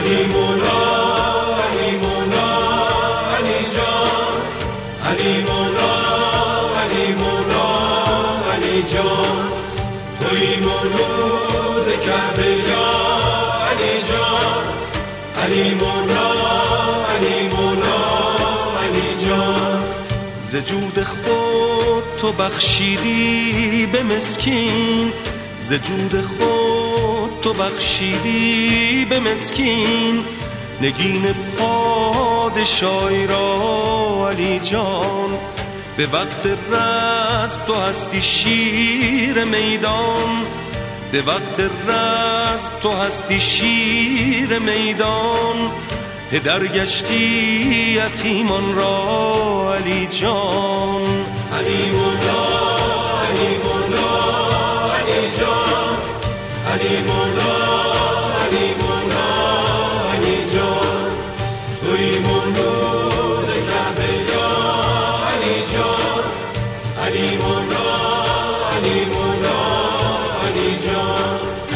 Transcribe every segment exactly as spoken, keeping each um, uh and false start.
علی مولا علی مولا علی جان، علی مولا علی مولا علی جان، توی مولود کعبه یا علی جان، علی مولا علی مولا علی جان. ز جود خود تو بخشیدی به مسکین، ز جود خود تو بخشیدی به مسکین، نگین پادشاهی را علی جان. به وقت رزم تو هستی شیر میدان، به وقت رزم تو هستی شیر میدان، پدر گشتی یتیمان را علی جان. علی مولا علی مولا علی جان، علی مولا علی مولا علی جان، توی مولود کعبه یا علی جان، علی مولا علی مولا علی جان.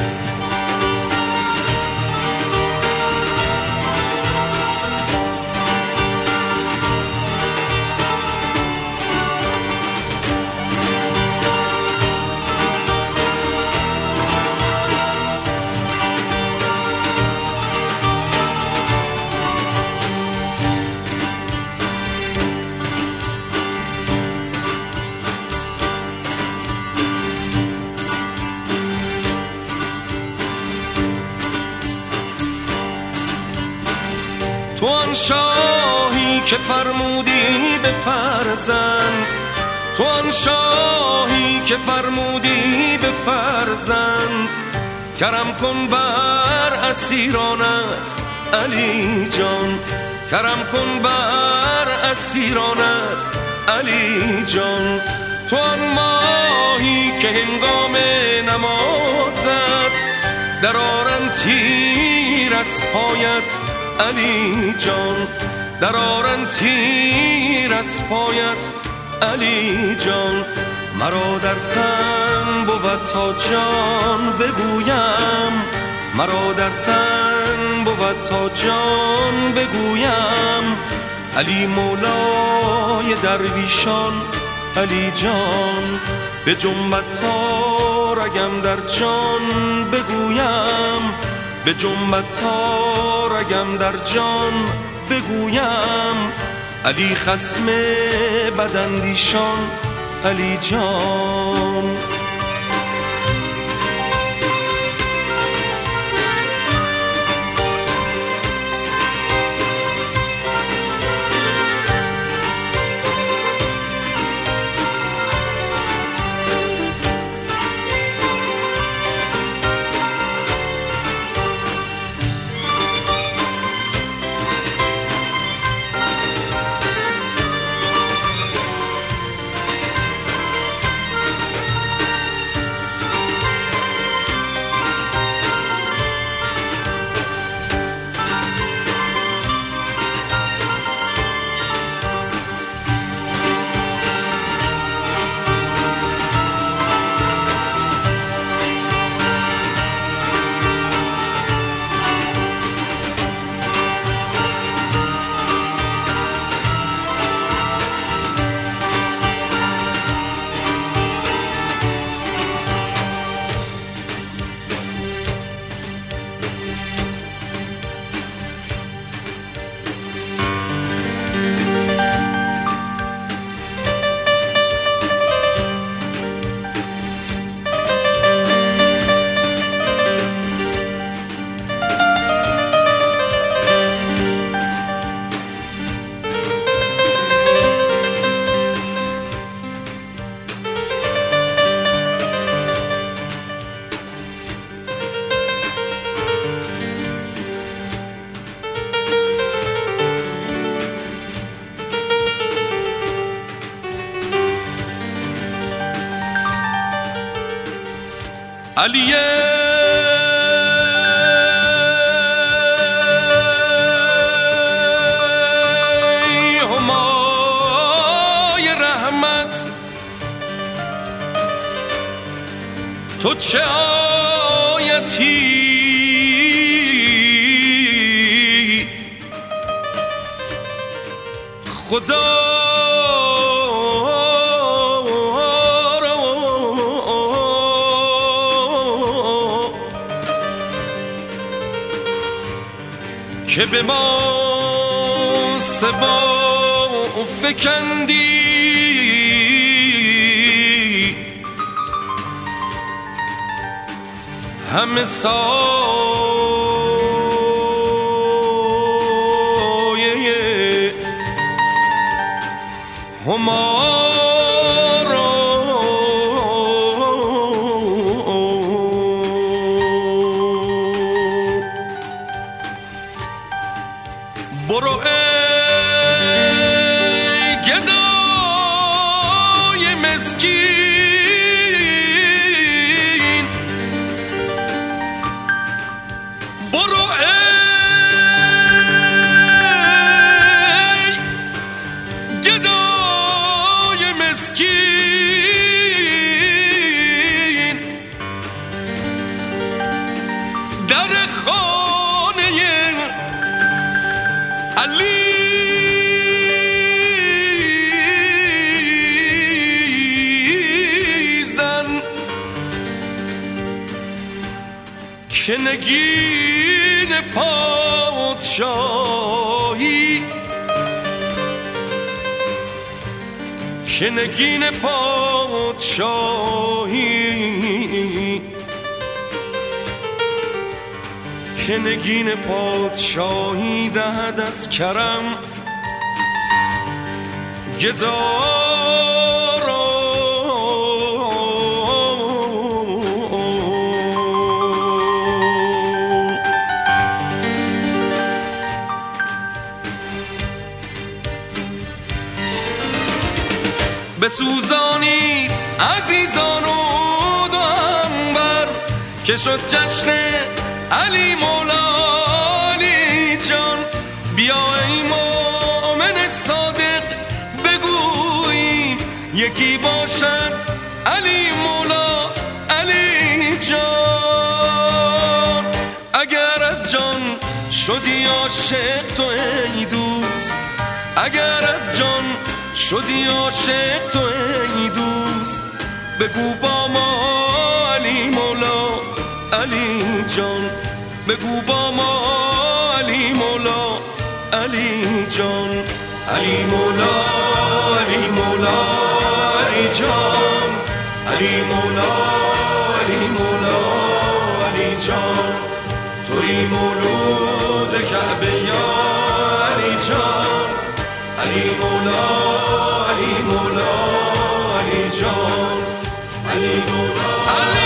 تو آن شاهی که فرمودی به فرزند، تو آن شاهی که فرمودی به فرزند، کرم کن بر اسیرانت علی جان، کرم کن بر اسیرانت علی جان. تو آن ماهی که هنگام نمازت در آرن تیر از پایت علی جان، در آرن تیر از پایت علی جان. مرا در تن بود تا جان بگویم، مرا در تن بود تا جان بگویم، علی مولای درویشان علی جان. به جنبت تا رگم در جان بگویم، به جنبت تا رگم در جان بگویم، علی خصم بداندیشان علی جان. علی همای رحمت، تو چه آیتی خدا که به ما سوا فکندی همه سایه هما برو ای گدای مسکین برو ای گدای مسکین در خانه علی زن که نگین پادشاهی که نگین پادشاهی که نگین پادشاهی دهد از کرم گدا را بسوزانید عزیزان و دو همبر که شد جشن علی مولا علی جان بیا ای مؤمن صادق بگوییم یکی باشد علی مولا علی جان اگر از جان شدی عاشق تو ای دوست اگر از جان شدی عاشق تو ای دوست بگو با ما علی مولا علی جان بگو با ما علی مولا علی جان علی مولا علی مولا علی جان علی مولا علی مولا علی جان توی مولود کعبه یا علی جان علی مولا علی مولا علی جان علی مولا علی